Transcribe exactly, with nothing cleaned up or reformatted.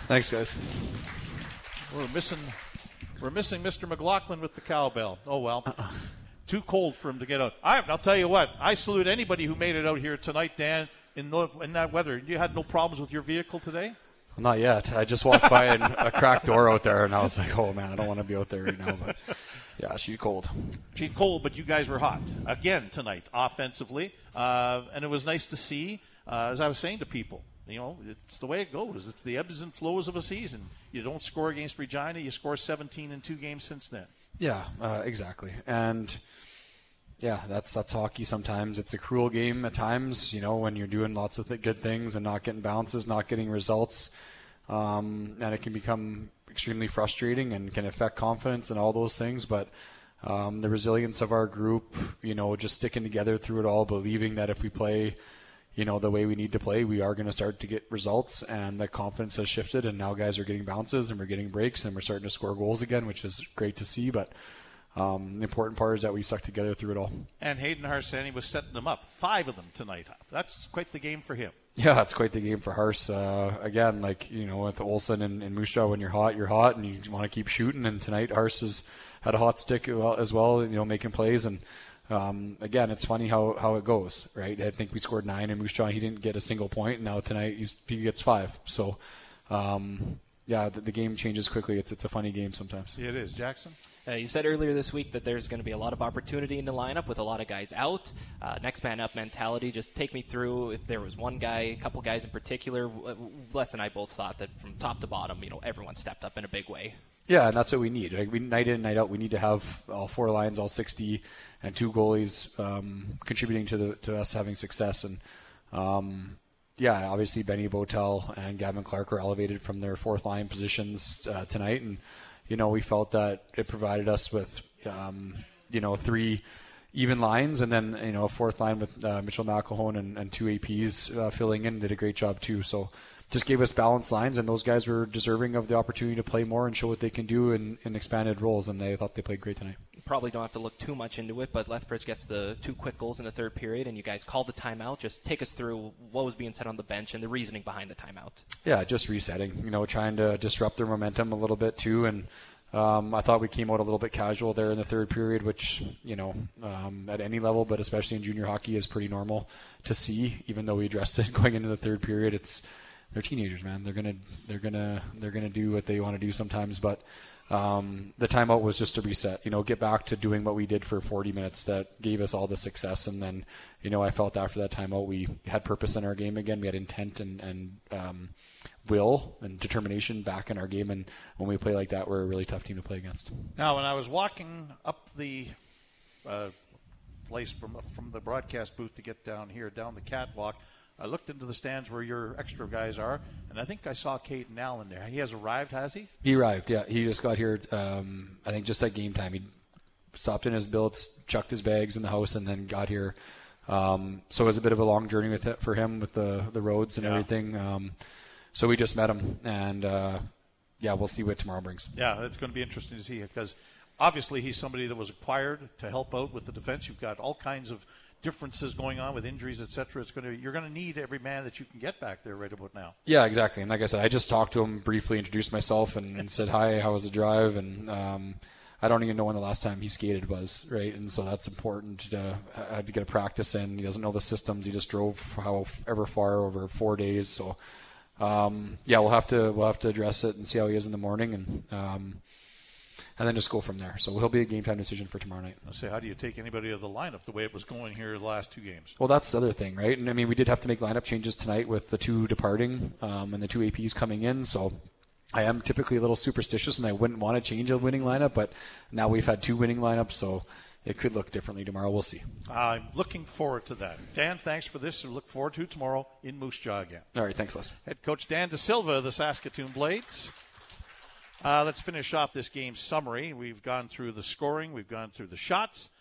Thanks, guys. We're missing, we're missing Mister McLaughlin with the cowbell. Oh, well. Uh-uh. Too cold for him to get out. I, I'll tell you what. I salute anybody who made it out here tonight, Dan, in, the, in that weather. You had no problems with your vehicle today? Not yet. I just walked by and a cracked door out there, and I was like, oh, man, I don't want to be out there right now. But, yeah, she's cold. She's cold, but you guys were hot again tonight offensively. Uh, and it was nice to see, uh, as I was saying to people, you know, it's the way it goes. It's the ebbs and flows of a season. You don't score against Regina. You score seventeen in two games since then. Yeah, uh, exactly. And, yeah, that's that's hockey sometimes. It's a cruel game at times, you know, when you're doing lots of th- good things and not getting bounces, not getting results. Um, and it can become extremely frustrating and can affect confidence and all those things. But um, the resilience of our group, you know, just sticking together through it all, believing that if we play, you know, the way we need to play, we are going to start to get results, and the confidence has shifted, and now guys are getting bounces and we're getting breaks and we're starting to score goals again, which is great to see. But um, the important part is that we stuck together through it all. And Hayden Harsani was setting them up, five of them tonight. That's quite the game for him. Yeah, it's quite the game for Hars. Uh, again, like, you know, with Olsen and, and Moose Jaw, when you're hot, you're hot, and you want to keep shooting. And tonight, Hars has had a hot stick as well, you know, making plays. And um, again, it's funny how, how it goes, right? I think we scored nine, and Moose Jaw, he didn't get a single point. And now tonight, he's, he gets five. So, um, yeah, the, the game changes quickly. It's it's a funny game sometimes. Yeah, it is. Jackson? Uh, you said earlier this week that there's going to be a lot of opportunity in the lineup with a lot of guys out. Uh, next man up mentality. Just take me through if there was one guy, a couple guys in particular. Les and I both thought that from top to bottom, you know, everyone stepped up in a big way. Yeah, and that's what we need. Like, we, night in and night out, we need to have all four lines, all sixty, and two goalies um, contributing to the to us having success. And um, yeah, obviously Benny Botel and Gavin Clark were elevated from their fourth line positions uh, tonight, and you know, we felt that it provided us with, um, you know, three even lines, and then, you know, a fourth line with uh, Mitchell McElhone and, and two A Ps uh, filling in, did a great job too. So just gave us balanced lines, and those guys were deserving of the opportunity to play more and show what they can do in, in expanded roles, and they thought they played great tonight. Probably don't have to look too much into it, but Lethbridge gets the two quick goals in the third period, and you guys called the timeout. Just take us through what was being said on the bench and the reasoning behind the timeout. Yeah, just resetting, you know, trying to disrupt their momentum a little bit too, and Um, I thought we came out a little bit casual there in the third period, which, you know, um, at any level, but especially in junior hockey, is pretty normal to see. Even though we addressed it going into the third period, it's they're teenagers, man. They're gonna they're gonna they're gonna do what they want to do sometimes. But um, the timeout was just a reset. You know, get back to doing what we did for forty minutes that gave us all the success. And then, you know, I felt after that timeout we had purpose in our game again. We had intent and and um, will and determination back in our game, and when we play like that, we're a really tough team to play against. Now, when I was walking up the uh, place from from the broadcast booth to get down here, down the catwalk, I looked into the stands where your extra guys are, and I think I saw Caden Allen there. He has arrived, has he? He arrived, yeah. He just got here, um, I think just at game time. He stopped in his billets, chucked his bags in the house, and then got here. Um, so it was a bit of a long journey with it for him with the, the roads and yeah. everything. Um, So we just met him, and, uh, yeah, we'll see what tomorrow brings. Yeah, it's going to be interesting to see, because obviously he's somebody that was acquired to help out with the defense. You've got all kinds of differences going on with injuries, et cetera. It's going to, you're going to need every man that you can get back there right about now. Yeah, exactly. And like I said, I just talked to him briefly, introduced myself, and, and said, hi, how was the drive? And um, I don't even know when the last time he skated was, right? And so that's important to, uh, to get a practice in. He doesn't know the systems. He just drove however far over four days, so... Um, yeah, we'll have to we'll have to address it and see how he is in the morning, and um, and then just go from there. So he'll be a game time decision for tomorrow night. I'll say, how do you take anybody out of the lineup the way it was going here the last two games? Well, that's the other thing, right? And I mean, we did have to make lineup changes tonight with the two departing um, and the two A Ps coming in. So I am typically a little superstitious, and I wouldn't want to change a winning lineup, but now we've had two winning lineups, so it could look differently tomorrow. We'll see. I'm looking forward to that. Dan, thanks for this, and look forward to tomorrow in Moose Jaw again. All right, thanks, Les. Head coach Dan De Silva of the Saskatoon Blades. Uh, let's finish off this game's summary. We've gone through the scoring. We've gone through the shots.